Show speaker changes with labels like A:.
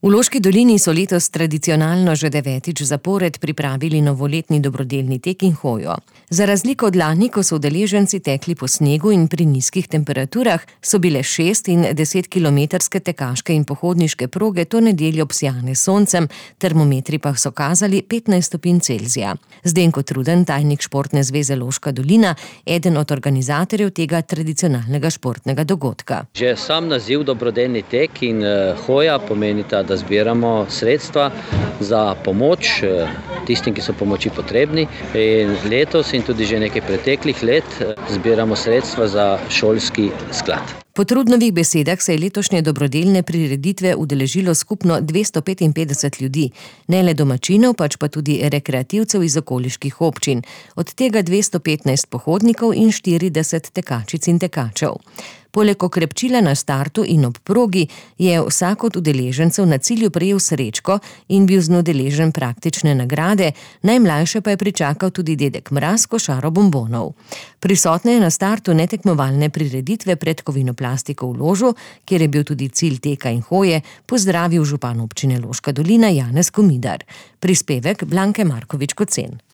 A: V Loški dolini so letos tradicionalno že 9. zapored pripravili novoletni dobrodelni tek in hojo. Za razliko od lani, ko so udeleženci tekli po snegu in pri nizkih temperaturah, so bile 6- in 10-kilometrske tekaške in pohodniške proge to nedeljo obsijane s soncem, termometri pa so kazali 15 stopinj Celzija. Zdenko Truden, tajnik Športne zveze Loška dolina, eden od organizatorjev tega tradicionalnega športnega dogodka.
B: Že sam naziv dobrodelni tek in hoja pomenita, da zbiramo sredstva za pomoč tistim, ki so pomoči potrebni. In letos in tudi že nekaj preteklih let zbiramo sredstva za šolski sklad.
A: Po Trudnovih besedah se je letošnje dobrodelne prireditve udeležilo skupno 255 ljudi, ne le domačinov, pač pa tudi rekreativcev iz okoliških občin, od tega 215 pohodnikov in 40 tekačic in tekačev. Poleg okrepčila na startu in ob progi je vsak od udeležencev na cilju prejel srečko in bil z njo deležen praktične nagrade, najmlajše pa je pričakal tudi dedek Mraz košaro bombonov. Prisotne je na startu netekmovalne prireditve pred Kovinoplastiko v Ložu, kjer je bil tudi cilj teka in hoje, pozdravil župan občine Loška dolina Janez Komidar. Prispevek Blanke Markovič Kocen.